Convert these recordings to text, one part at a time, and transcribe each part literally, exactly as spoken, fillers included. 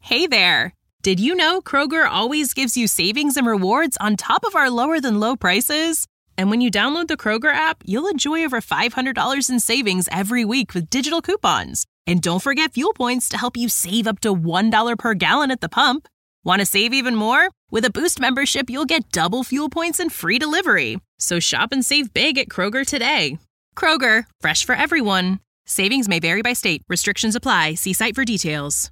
Hey there! Did you know Kroger always gives you savings and rewards on top of our lower-than-low prices? And when you download the Kroger app, you'll enjoy over five hundred dollars in savings every week with digital coupons. And don't forget fuel points to help you save up to one dollar per gallon at the pump. Want to save even more? With a Boost membership, you'll get double fuel points and free delivery. So shop and save big at Kroger today. Kroger, fresh for everyone. Savings may vary by state. Restrictions apply. See site for details.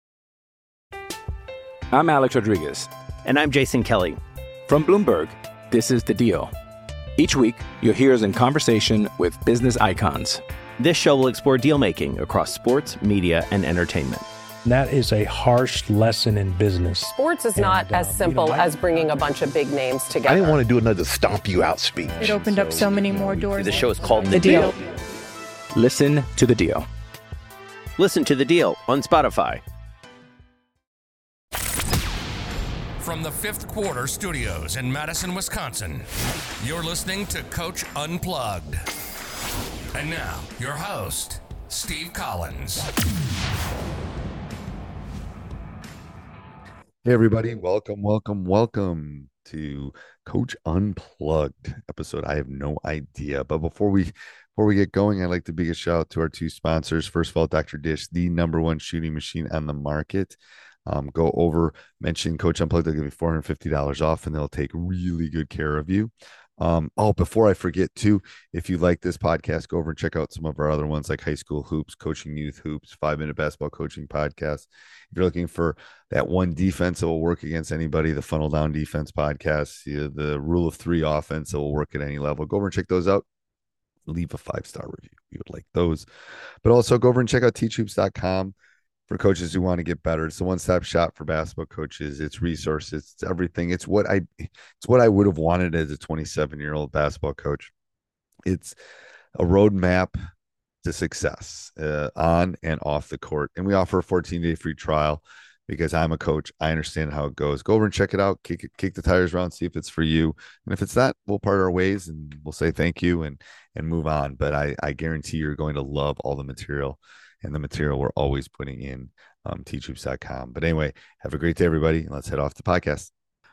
I'm Alex Rodriguez. And I'm Jason Kelly. From Bloomberg, this is The Deal. Each week, you'll hear us in conversation with business icons. This show will explore deal-making across sports, media, and entertainment. That is a harsh lesson in business. Sports is not and, as uh, simple you know, I, as bringing a bunch of big names together. I didn't want to do another stomp you out speech. It opened so, up so many more doors. The show is called The, the deal. deal. Listen to The Deal. Listen to The Deal on Spotify. From the Fifth Quarter Studios in Madison, Wisconsin, you're listening to Coach Unplugged. And now, your host, Steve Collins. Hey, everybody. Welcome, welcome, welcome to Coach Unplugged episode. I have no idea. But before we before we get going, I'd like to big a shout out to our two sponsors. First of all, Doctor Dish, the number one shooting machine on the market. Um, go over, mention Coach Unplugged. They'll give you four hundred fifty dollars off, and they'll take really good care of you. Um, oh, before I forget too, if you like this podcast, go over and check out some of our other ones like High School Hoops, Coaching Youth Hoops, Five Minute Basketball Coaching Podcast. If you're looking for that one defense that will work against anybody, the Funnel Down Defense Podcast, the, the Rule of Three Offense that will work at any level, go over and check those out. Leave a five-star review. We would like those. But also go over and check out teach hoops dot com. For coaches who want to get better. It's the one-stop shop for basketball coaches. It's resources. It's everything. It's what I it's what I would have wanted as a twenty-seven-year-old basketball coach. It's a roadmap to success uh, on and off the court. And we offer a fourteen-day free trial because I'm a coach. I understand how it goes. Go over and check it out. Kick it, kick the tires around, see if it's for you. And if it's not, we'll part our ways and we'll say thank you and and move on. But I, I guarantee you're going to love all the material. And the material we're always putting in um, teach hoops dot com. But anyway, have a great day, everybody. And let's head off the podcast.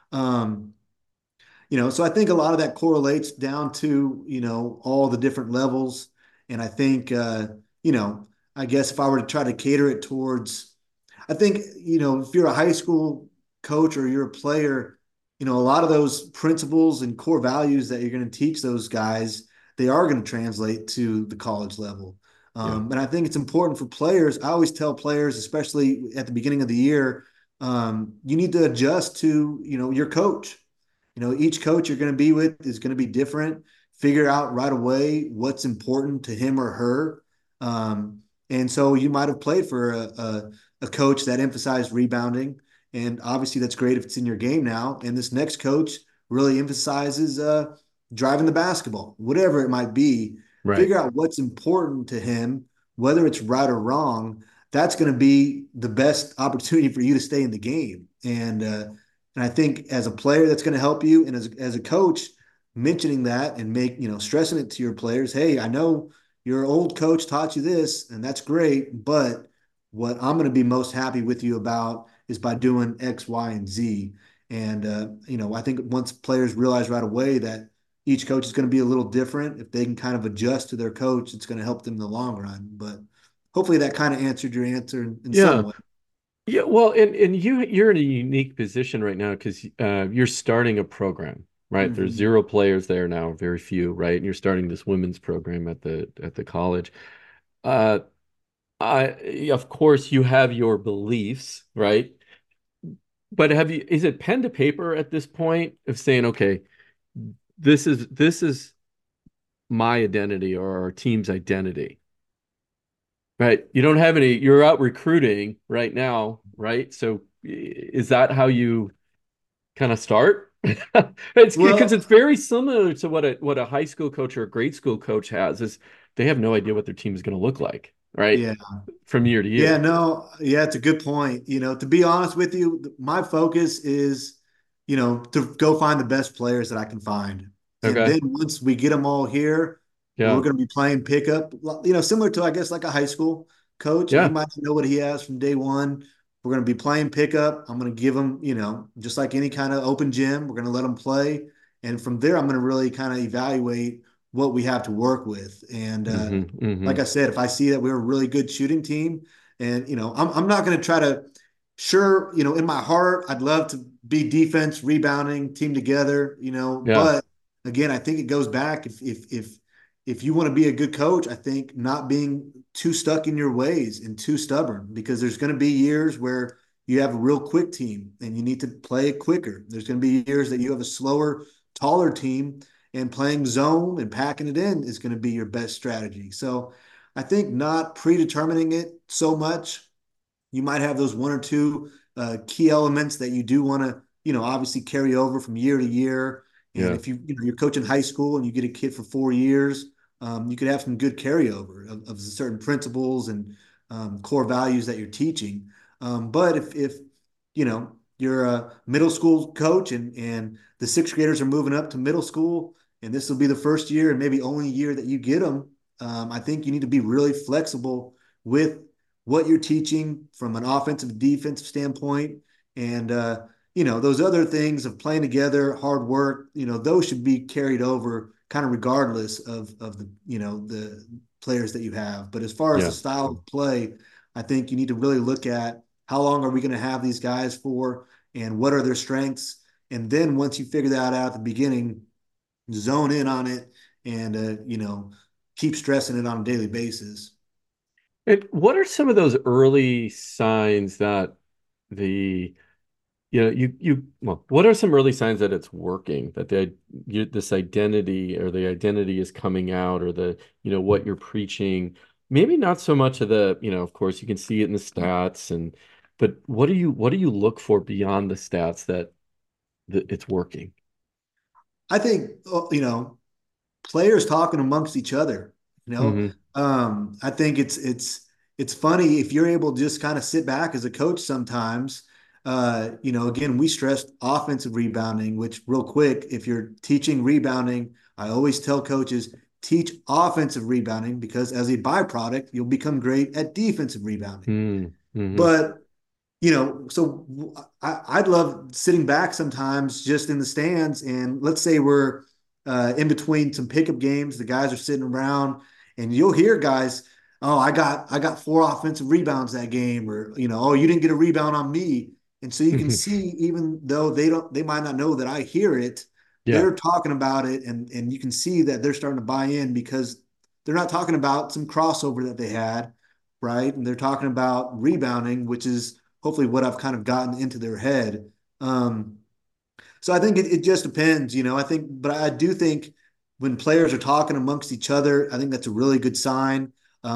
Um, you know, so I think a lot of that correlates down to, you know, all the different levels. And I think, uh, you know, I guess if I were to try to cater it towards, I think, you know, if you're a high school coach or you're a player, you know, a lot of those principles and core values that you're going to teach those guys, they are going to translate to the college level. Um, yeah. And I think it's important for players. I always tell players, especially at the beginning of the year, um, you need to adjust to, you know, your coach. You know, each coach you're going to be with is going to be different. Figure out right away what's important to him or her. Um, and so you might have played for a, a, a coach that emphasized rebounding. And obviously that's great if it's in your game now. And this next coach really emphasizes uh, driving the basketball, whatever it might be. Right. Figure out what's important to him, whether it's right or wrong. That's going to be the best opportunity for you to stay in the game. And uh, and I think as a player, that's going to help you. And as as a coach, mentioning that and make you know stressing it to your players. Hey, I know your old coach taught you this, and that's great. But what I'm going to be most happy with you about is by doing X, Y, and Z. And uh, you know, I think once players realize right away that each coach is going to be a little different. If they can kind of adjust to their coach, it's going to help them in the long run. But hopefully that kind of answered your answer in, in yeah. some way. Yeah, well, and, and you, you're in a unique position right now because uh, you're starting a program, right? Mm-hmm. There's zero players there now, very few, right? And you're starting this women's program at the at the college. Uh, I, of course, you have your beliefs, right? But have you? Is it pen to paper at this point of saying, okay, This is this is my identity or our team's identity, right? You don't have any. You're out recruiting right now, right? So is that how you kind of start? It's because well, it's very similar to what a what a high school coach or a grade school coach has. Is they have no idea what their team is going to look like, right? Yeah, from year to year. Yeah, no, yeah, it's a good point. You know, to be honest with you, my focus is, you know, to go find the best players that I can find. And okay. then once we get them all here, yeah. we're going to be playing pickup, you know, similar to, I guess, like a high school coach. Yeah. He might know what he has from day one. we're going to be playing pickup. I'm going to give them, you know, just like any kind of open gym, we're going to let them play. And from there, I'm going to really kind of evaluate what we have to work with. And uh, Mm-hmm, mm-hmm. like I said, if I see that we're a really good shooting team, and, you know, I'm, I'm not going to try to, sure, you know, in my heart, I'd love to be defense, rebounding, team together, you know, Yeah. but again, I think it goes back. If, if, if, if you want to be a good coach, I think not being too stuck in your ways and too stubborn, because there's going to be years where you have a real quick team and you need to play it quicker. There's going to be years that you have a slower, taller team, and playing zone and packing it in is going to be your best strategy. So I think not predetermining it so much. You might have those one or two uh, key elements that you do want to, you know, obviously carry over from year to year. And Yeah. if you, you know, you're coaching high school and you get a kid for four years, um, you could have some good carryover of, of certain principles and um, core values that you're teaching. Um, but if, if, you know, you're a middle school coach and, and the sixth graders are moving up to middle school, and this will be the first year and maybe only year that you get them, um, I think you need to be really flexible with what you're teaching from an offensive, defensive standpoint. And, uh, you know, those other things of playing together, hard work, you know, those should be carried over kind of regardless of, of the, you know, the players that you have. But as far as Yeah. the style of play, I think you need to really look at how long are we going to have these guys for and what are their strengths. And then once you figure that out at the beginning, zone in on it and, uh, you know, keep stressing it on a daily basis. And what are some of those early signs that the, you know, you you well, what are some early signs that it's working, that the you, this identity or the identity is coming out, or the, you know, what you're preaching, maybe not so much of the, you know, of course you can see it in the stats, and but what do you what do you look for beyond the stats that, that it's working? I think, you know, players talking amongst each other, you know, Mm-hmm. um, I think it's, it's, it's funny if you're able to just kind of sit back as a coach sometimes. Uh, you know, again, we stressed offensive rebounding, which real quick, if you're teaching rebounding, I always tell coaches, teach offensive rebounding, because as a byproduct, you'll become great at defensive rebounding. Mm-hmm. But you know, so I, I'd love sitting back sometimes just in the stands, and let's say we're uh, in between some pickup games, the guys are sitting around, and you'll hear guys, "Oh, I got I got four offensive rebounds that game," or you know, "Oh, you didn't get a rebound on me." And so you can see, even though they don't, they might not know that I hear it, Yeah. they're talking about it, and and you can see that they're starting to buy in, because they're not talking about some crossover that they had, right? And they're talking about rebounding, which is hopefully what I've kind of gotten into their head. Um, so I think it, it just depends, you know, I think, but I do think when players are talking amongst each other, I think that's a really good sign.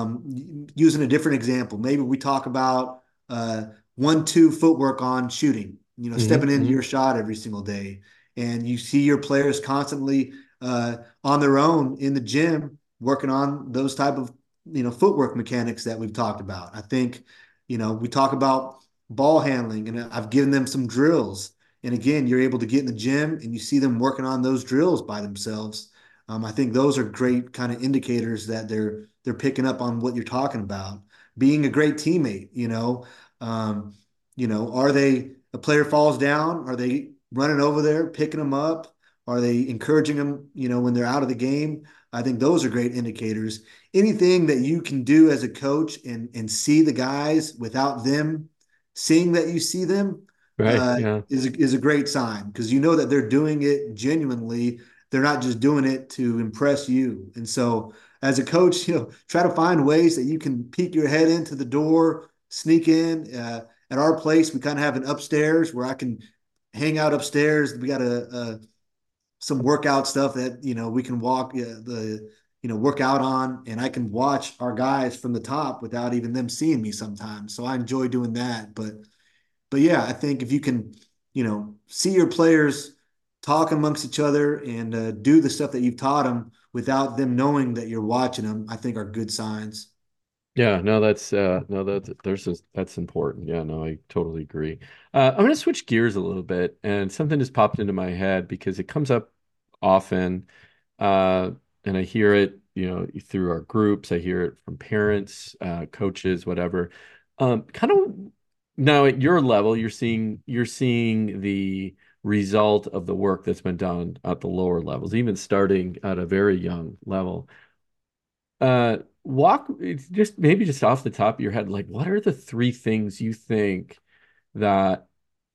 Um, using a different example, maybe we talk about uh, one, two footwork on shooting, you know, stepping into Mm-hmm. your shot every single day. And you see your players constantly uh, on their own in the gym working on those type of, you know, footwork mechanics that we've talked about. I think, you know, we talk about ball handling, and I've given them some drills. And again, you're able to get in the gym and you see them working on those drills by themselves. Um, I think those are great kind of indicators that they're they're picking up on what you're talking about. Being a great teammate, you know, um, you know, are they, a player falls down, are they running over there picking them up? Are they encouraging them, you know, when they're out of the game? I think those are great indicators. Anything that you can do as a coach and and see the guys without them seeing that you see them Right. uh, Yeah. is a, is a great sign, because you know that they're doing it genuinely. They're not just doing it to impress you. And so, as a coach, you know, try to find ways that you can peek your head into the door, sneak in. Uh, at our place, we kind of have an upstairs where I can hang out upstairs. We got a, a some workout stuff that, you know, we can walk uh, the you know work out on, and I can watch our guys from the top without even them seeing me sometimes. So I enjoy doing that. But but yeah, I think if you can, you know, see your players talk amongst each other and uh, do the stuff that you've taught them without them knowing that you're watching them, I think are good signs. Yeah, no, that's uh no, that there's a, that's important. Yeah, no, I totally agree. Uh, I'm gonna switch gears a little bit, and something just popped into my head because it comes up often, uh, and I hear it, you know, through our groups. I hear it from parents, uh, coaches, whatever. Um, kind of now at your level, you're seeing you're seeing the result of the work that's been done at the lower levels, even starting at a very young level. Uh, walk it's just maybe just off the top of your head, like what are the three things you think that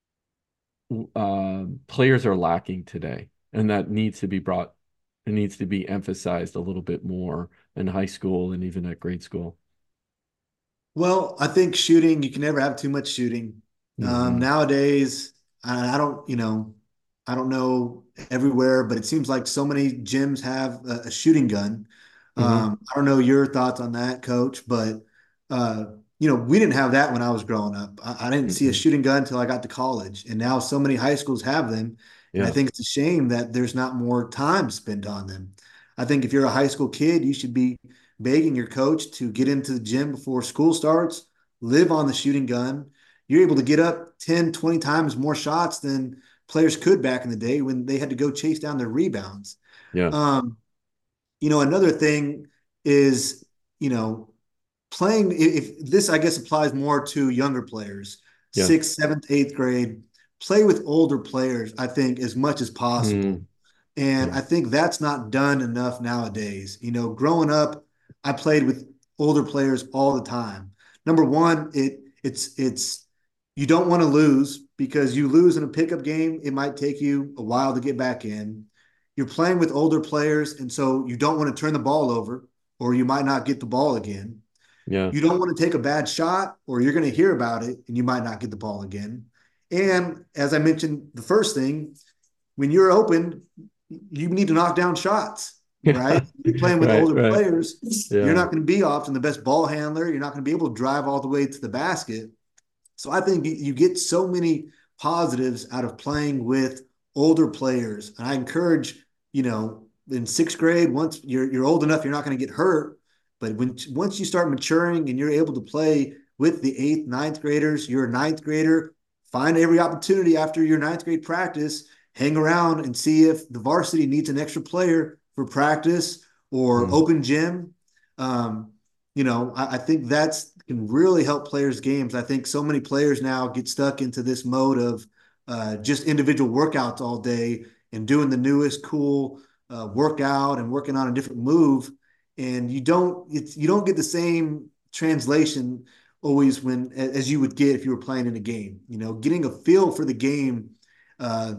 uh, players are lacking today, and that needs to be brought, it needs to be emphasized a little bit more in high school and even at grade school? Well, I think shooting, you can never have too much shooting. Um, Mm-hmm. nowadays, I, I don't, you know, I don't know everywhere, but it seems like so many gyms have a, a shooting gun. Mm-hmm. Um, I don't know your thoughts on that, coach, but uh, you know, we didn't have that when I was growing up. I, I didn't see a Mm-hmm. shooting gun until I got to college, and now so many high schools have them. And I Yeah. think it's a shame that there's not more time spent on them. I think if you're a high school kid, you should be begging your coach to get into the gym before school starts, live on the shooting gun. You're able to get up ten, twenty times more shots than players could back in the day when they had to go chase down their rebounds. Yeah. Um, you know, another thing is, you know, playing, if this, I guess, applies more to younger players, Yeah. sixth, seventh, eighth grade, play with older players, I think, as much as possible. Mm. And Yeah. I think that's not done enough nowadays. You know, growing up, I played with older players all the time. Number one, it it's it's you don't want to lose because you lose in a pickup game, it might take you a while to get back in. You're playing with older players, and so you don't want to turn the ball over, or you might not get the ball again. Yeah. You don't want to take a bad shot, or you're going to hear about it and you might not get the ball again. And as I mentioned, the first thing, when you're open, you need to knock down shots, right? You're playing with Right. older Right. players. You're Yeah. not going to be often the best ball handler. You're not going to be able to drive all the way to the basket. So I think you get so many positives out of playing with older players. And I encourage, you know, in sixth grade, once you're you're old enough, you're not going to get hurt. But when once you start maturing and you're able to play with the eighth, ninth graders, you're a ninth grader, find every opportunity after your ninth grade practice, hang around and see if the varsity needs an extra player for practice or Mm. open gym. Um, you know, I, I think that's can really help players' games. I think so many players now get stuck into this mode of uh, just individual workouts all day and doing the newest cool uh, workout and working on a different move, and you don't it's you don't get the same translation always when as you would get if you were playing in a game. You know, getting a feel for the game. Uh,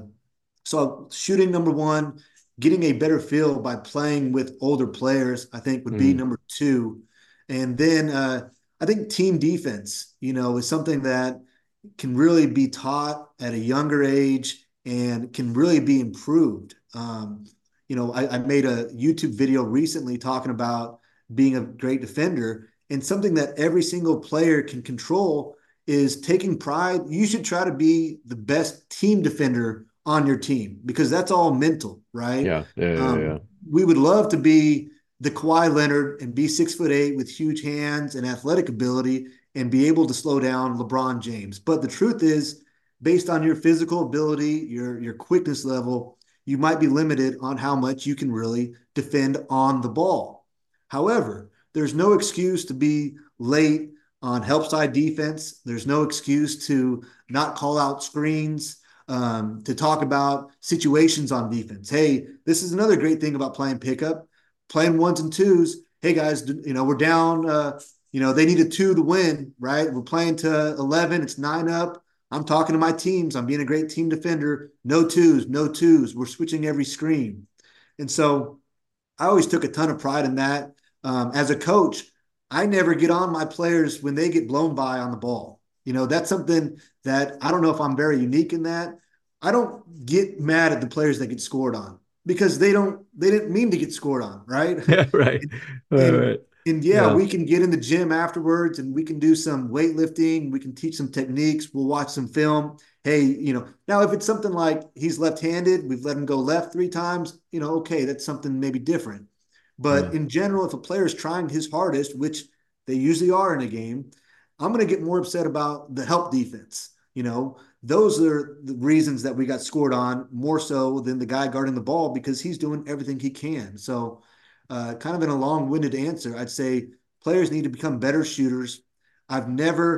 so shooting number one, getting a better feel by playing with older players, I think would be Mm. number two. And then uh, I think team defense, you know, is something that can really be taught at a younger age and can really be improved. Um, you know, I, I made a YouTube video recently talking about being a great defender, and something that every single player can control is taking pride. You should try to be the best team defender on your team because that's all mental, right? Yeah. Yeah. Yeah. Yeah. Um, we would love to be the Kawhi Leonard and be six foot eight with huge hands and athletic ability and be able to slow down LeBron James. But the truth is, based on your physical ability, your your quickness level, you might be limited on how much you can really defend on the ball. However, there's no excuse to be late on help side defense. There's no excuse to not call out screens, um, to talk about situations on defense. Hey, this is another great thing about playing pickup, playing ones and twos. Hey guys, you know, we're down, uh, you know, they need a two to win, right? We're playing to eleven, it's nine up. I'm talking to my teams. I'm being a great team defender. No twos, no twos. We're switching every screen. And so I always took a ton of pride in that. Um, as a coach, I never get on my players when they get blown by on the ball. You know, that's something that I don't know if I'm very unique in that. I don't get mad at the players that get scored on because they don't they didn't mean to get scored on, right? Yeah. Right. Right. and Right. and yeah, Yeah. we can get in the gym afterwards and we can do some weightlifting, we can teach some techniques, we'll watch some film. Hey, you know, now if it's something like he's left-handed, we've let him go left three times, you know, okay, that's something maybe different. But Yeah. in general, if a player is trying his hardest, which they usually are in a game, I'm going to get more upset about the help defense. You know, those are the reasons that we got scored on more so than the guy guarding the ball because he's doing everything he can. So, uh, kind of in a long-winded answer, I'd say players need to become better shooters. I've never,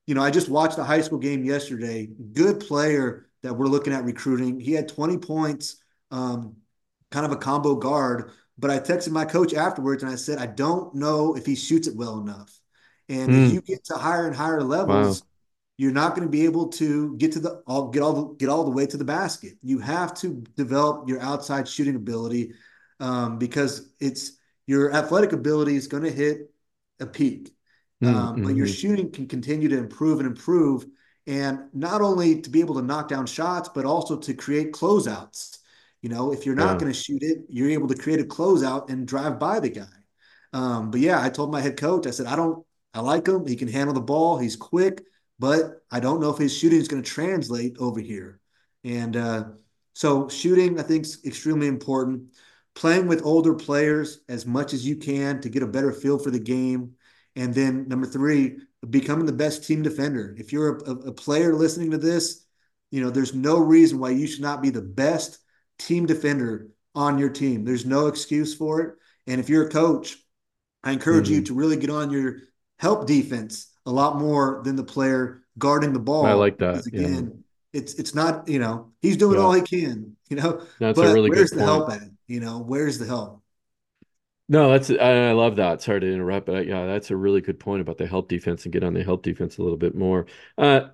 you know, I just watched a high school game yesterday. Good player that we're looking at recruiting. He had twenty points, um, kind of a combo guard. But I texted my coach afterwards and I said, I don't know if he shoots it well enough. And as Mm. you get to higher and higher Wow. levels, you're not going to be able to get to the all get all the get all the way to the basket. You have to develop your outside shooting ability, um, because it's your athletic ability is going to hit a peak, um, but your Mm-hmm. shooting can continue to improve and improve, and not only to be able to knock down shots, but also to create closeouts. You know, if you're not Yeah. going to shoot it, you're able to create a closeout and drive by the guy. Um, but yeah, I told my head coach, I said, I don't, I like him. He can handle the ball. He's quick, but I don't know if his shooting is going to translate over here. And uh, so shooting, I think, is extremely important. Playing with older players as much as you can to get a better feel for the game. And then number three, becoming the best team defender. If you're a, a player listening to this, you know, there's no reason why you should not be the best team defender on your team. There's no excuse for it. And if you're a coach, I encourage Mm-hmm. you to really get on your help defense a lot more than the player guarding the ball. I like that. Because Yeah. again, it's it's not, you know, he's doing Yeah. all he can, you know, That's a but really where's good the point. help at? You know, where's the help? No, that's I, I love that. Sorry to interrupt, but yeah, that's a really good point about the help defense and get on the help defense a little bit more. Uh,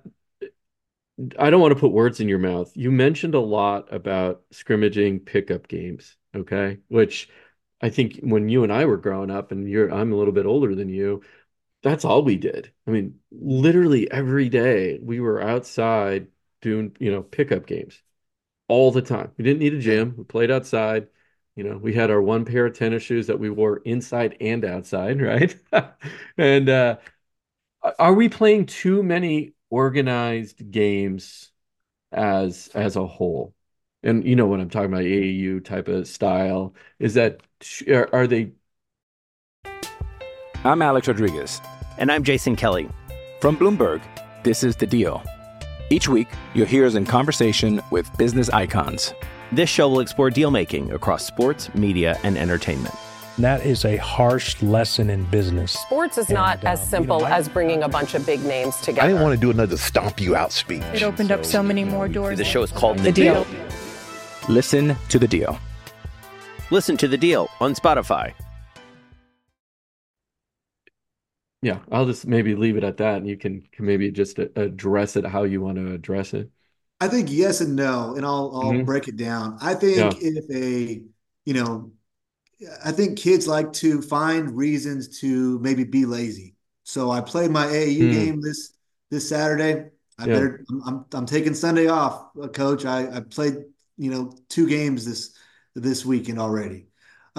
I don't want to put words in your mouth. You mentioned a lot about scrimmaging pickup games, okay? Which I think when you and I were growing up, and you're I'm a little bit older than you, that's all we did. I mean, literally every day we were outside doing, you know, pickup games all the time. We didn't need a gym. We played outside. You know, we had our one pair of tennis shoes that we wore inside and outside, right? And uh, are we playing too many organized games as as a whole? And you know what I'm talking about, A A U type of style. Is that are, are they? I'm Alex Rodriguez. And I'm Jason Kelly. From Bloomberg, this is The Deal. Each week, you'll hear us in conversation with business icons. This show will explore deal making across sports, media, and entertainment. That is a harsh lesson in business. Sports is And, not uh, as you simple know, I- as bringing a bunch of big names together. I didn't want to do another stomp you out speech. It opened up so many more doors. The show is called The The Deal. Deal. Listen to The Deal. Listen to The Deal on Spotify. Yeah, I'll just maybe leave it at that, and you can, can maybe just a- address it how you want to address it. I think yes and no, and I'll I'll Mhm. break it down. I think Yeah. if a, you know, I think kids like to find reasons to maybe be lazy. So I played my A A U Hmm. game this this Saturday. I Yeah. better I'm, I'm I'm taking Sunday off, uh, coach. I I played, you know, two games this this weekend already.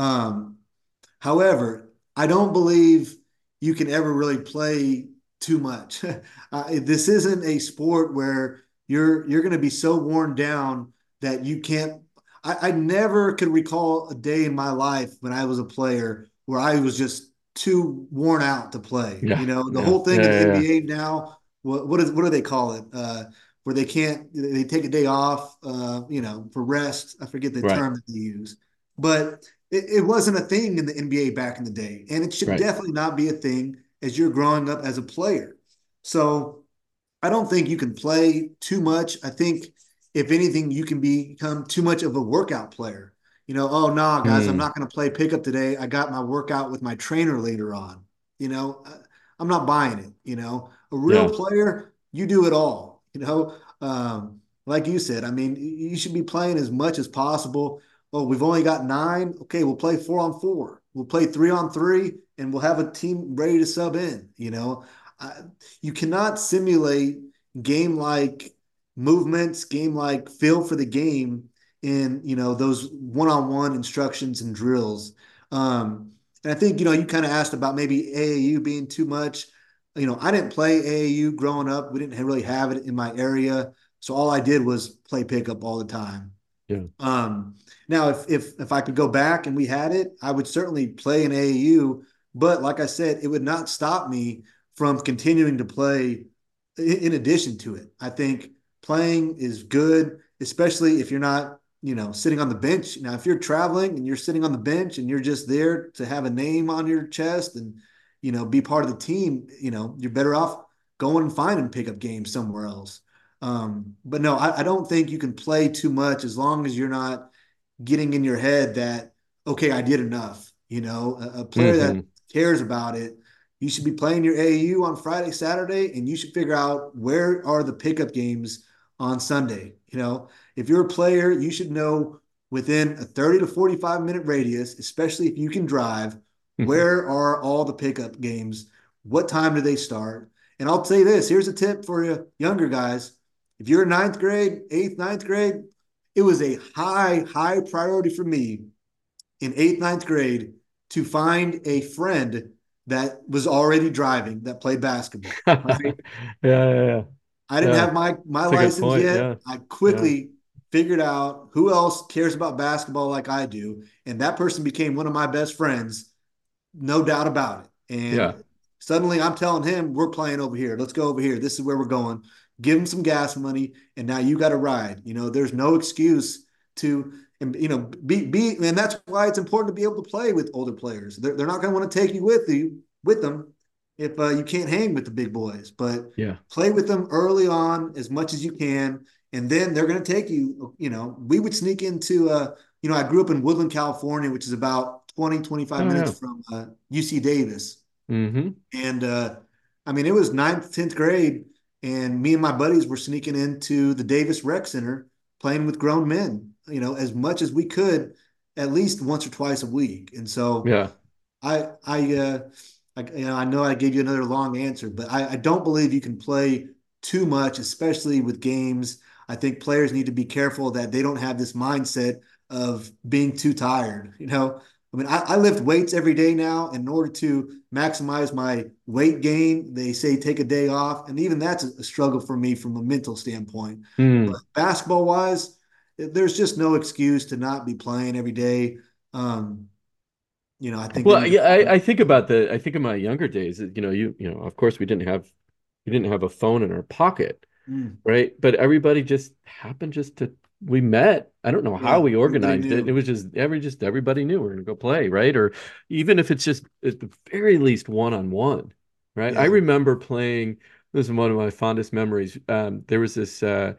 Um, however, I don't believe you can ever really play too much. Uh, this isn't a sport where you're you're going to be so worn down that you can't. I, I never could recall a day in my life when I was a player where I was just too worn out to play. Yeah, You know, the yeah, whole thing yeah, in the yeah, N B A now, what what is what do they call it? Uh, where they can't they take a day off, uh, you know, for rest. I forget the Right. term that they use, but it, it wasn't a thing in the N B A back in the day, and it should Right. definitely not be a thing as you're growing up as a player. So I don't think you can play too much. I think if anything, you can become too much of a workout player. You know, oh no, guys, I'm Hmm. not going to play pickup today. I got my workout with my trainer later on. You know, I- I'm not buying it. You know, a real Yeah. player, you do it all. You know, um, like you said, I mean, you should be playing as much as possible. Oh, we've only got nine. Okay, we'll play four on four. We'll play three on three, and we'll have a team ready to sub in. You know, I, you cannot simulate game-like movements, game-like feel for the game in, you know, those one-on-one instructions and drills. Um, and I think, you know, you kind of asked about maybe A A U being too much. You know, I didn't play A A U growing up. We didn't really have it in my area. So all I did was play pickup all the time. Yeah. Um, now, if if if I could go back and we had it, I would certainly play in A A U. But like I said, it would not stop me from continuing to play in, in addition to it. I think playing is good, especially if you're not, you know, sitting on the bench. Now, if you're traveling and you're sitting on the bench and you're just there to have a name on your chest and, you know, be part of the team, you know, you're better off going and finding pickup games somewhere else. Um, but no, I, I don't think you can play too much as long as you're not getting in your head that, okay, I did enough. You know, a, a player Mm-hmm. that cares about it, you should be playing your A A U on Friday, Saturday, and you should figure out where are the pickup games on Sunday. You know, if you're a player, you should know within a thirty to forty-five minute radius, especially if you can drive, where are all the pickup games? What time do they start? And I'll say this, here's a tip for you younger guys. If you're in ninth grade, eighth, ninth grade, it was a high, high priority for me in eighth, ninth grade to find a friend that was already driving that played basketball. Right? yeah, yeah, yeah. I didn't yeah. have my, my That's a good license point, yet. yeah. I quickly Yeah. figured out who else cares about basketball like I do. And that person became one of my best friends, no doubt about it. And Yeah. suddenly I'm telling him, we're playing over here. Let's go over here. This is where we're going. Give him some gas money. And now you got to ride. You know, there's no excuse to, and you know, be, be, and that's why it's important to be able to play with older players. They're, they're not going to want to take you with you, with them if uh, you can't hang with the big boys, but Yeah. play with them early on as much as you can. And then they're going to take you, you know, we would sneak into, uh, you know, I grew up in Woodland, California, which is about twenty, twenty-five Oh, minutes yeah. from uh, U C Davis. Mm-hmm. And uh, I mean, it was ninth, tenth grade, and me and my buddies were sneaking into the Davis Rec Center playing with grown men, you know, as much as we could, at least once or twice a week. And so Yeah. I, I, uh, I, you know, I know I gave you another long answer, but I, I don't believe you can play too much, especially with games. I think players need to be careful that they don't have this mindset of being too tired. You know, I mean, I, I lift weights every day now. In order to maximize my weight gain, they say take a day off. And even that's a struggle for me from a mental standpoint. Mm. But basketball wise, there's just no excuse to not be playing every day. Um, you know, I think. Well, yeah, I, I think about the, I think of my younger days, you know, you, you know, of course we didn't have, we didn't have a phone in our pocket, Mm. right? But everybody just happened just to, we met. I don't know how Yeah, we everybody organized it. knew. It was just every, just everybody knew we're going to go play, right? Or even if it's just at the very least one-on-one, right? I Yeah. remember playing, this is one of my fondest memories. Um, there was this, uh,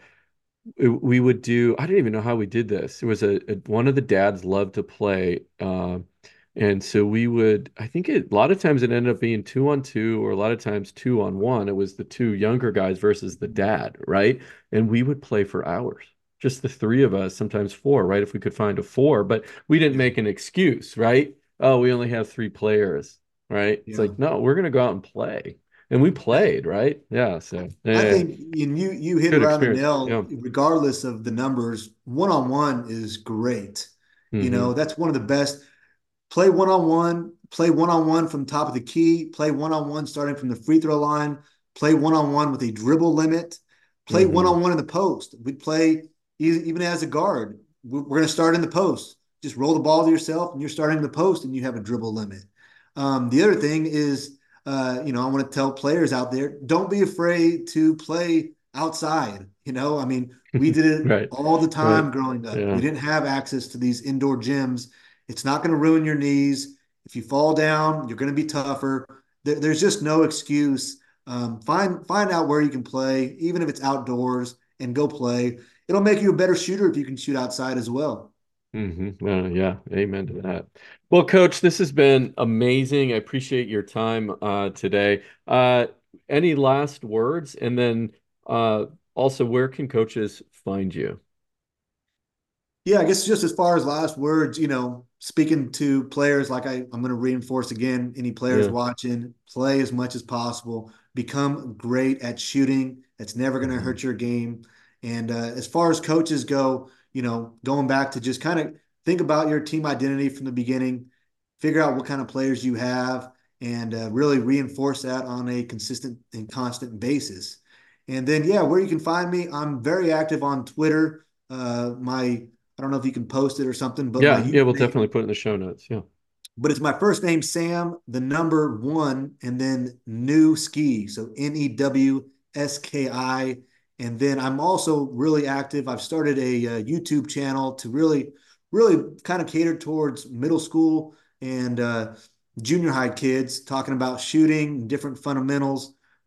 we would do, I don't even know how we did this. It was a, a one of the dads loved to play. Um, and so we would, I think it, a lot of times it ended up being two on two, or a lot of times two on one. It was the two younger guys versus the dad, right? And we would play for hours, just the three of us, sometimes four, right? If we could find a four, but we didn't make an excuse, right? Oh, we only have three players, right? It's Yeah. like, no, we're going to go out and play. And we played, right? Yeah. So yeah, I think and you you hit good it right on the experience. nail. Yeah. Regardless of the numbers, one on one is great. You Mhm. know, that's one of the best. Play one on one, play one on one from top of the key, play one on one starting from the free throw line, play one on one with a dribble limit, play Mhm. one on one in the post. We play e- even as a guard. We're going to start in the post. Just roll the ball to yourself, and you're starting in the post, and you have a dribble limit. Um, the other thing is, uh, you know, I want to tell players out there, don't be afraid to play outside. You know, I mean, we did it Right. all the time Right. growing up. Yeah. We didn't have access to these indoor gyms. It's not going to ruin your knees. If you fall down, you're going to be tougher. There, there's just no excuse. Um, find find out where you can play, even if it's outdoors, and go play. It'll make you a better shooter if you can shoot outside as well. Mm-hmm. Uh, yeah. Amen to that. Well, Coach, this has been amazing. I appreciate your time uh, today. Uh, any last words? And then uh, also, where can coaches find you? Yeah, I guess just as far as last words, you know, speaking to players, like I, I'm going to reinforce again, any players Yeah. watching, play as much as possible, become great at shooting. That's never going to Mhm. hurt your game. And uh, as far as coaches go, you know, going back to just kind of think about your team identity from the beginning, figure out what kind of players you have, and uh, really reinforce that on a consistent and constant basis. And then, yeah, where you can find me, I'm very active on Twitter. Uh, my I don't know if you can post it or something, but my Yeah. Yeah. We'll username, definitely put it in the show notes. Yeah. but it's my first name, Sam, the number one, and then New Ski. So N E W S K I. And then I'm also really active. I've started a, uh YouTube channel to really, really kind of cater towards middle school and uh, junior high kids, talking about shooting and different fundamentals.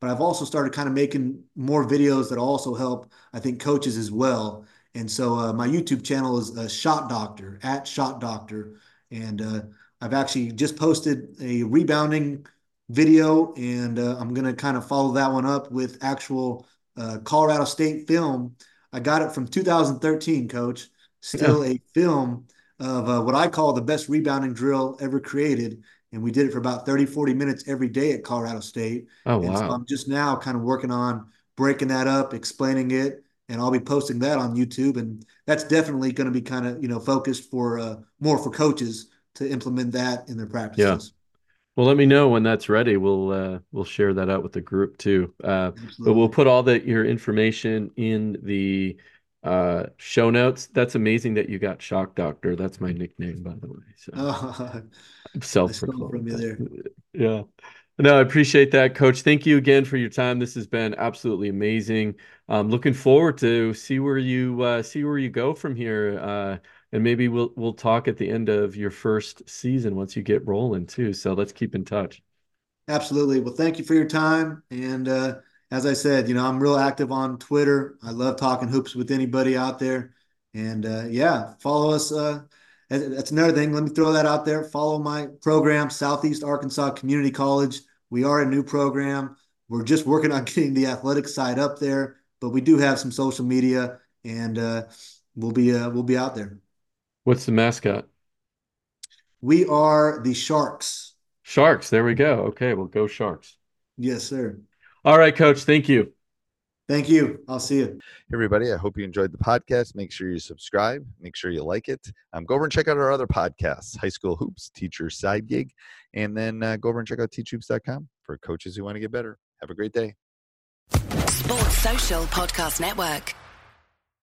but I've also started kind of making more videos that also help, I think, coaches as well. And so uh, my YouTube channel is uh, Shot Doctor, at Shot Doctor. And uh, I've actually just posted a rebounding video, and uh, I'm going to kind of follow that one up with actual uh, Colorado State film. I got it from two thousand thirteen, Coach. Still yeah. a film of uh, what I call the best rebounding drill ever created. And we did it for about thirty, forty minutes every day at Colorado State. Oh, and wow. So I'm just now kind of working on breaking that up, explaining it, and I'll be posting that on YouTube. And that's definitely going to be kind of, you know, focused for uh, more for coaches to implement that in their practices. Yeah. Well, let me know when that's ready. We'll uh, we'll share that out with the group too. Uh, but we'll put all the your information in the uh, show notes. That's amazing that you got Shock Doctor. That's my nickname, by the way. So oh, I'm self-proclaimed. From you there. Yeah. No, I appreciate that, Coach. Thank you again for your time. This has been absolutely amazing. I'm looking forward to see where you uh, see where you go from here. Uh, And maybe we'll we'll talk at the end of your first season once you get rolling too. So let's keep in touch. Absolutely. Well, thank you for your time. And uh, as I said, you know, I'm real active on Twitter. I love talking hoops with anybody out there. And uh, yeah, follow us. Uh, that's another thing. Let me throw that out there. Follow my program, Southeast Arkansas Community College. We are a new program. We're just working on getting the athletic side up there, but we do have some social media, and uh, we'll be uh, we'll be out there. What's the mascot? We are the Sharks. Sharks. There we go. Okay, well, go Sharks. Yes, sir. All right, Coach. Thank you. Thank you. I'll see you. Hey, everybody. I hope you enjoyed the podcast. Make sure you subscribe. Make sure you like it. Um, go over and check out our other podcasts, High School Hoops, Teacher Side Gig, and then uh, go over and check out teach hoops dot com for coaches who want to get better. Have a great day. Sports Social Podcast Network.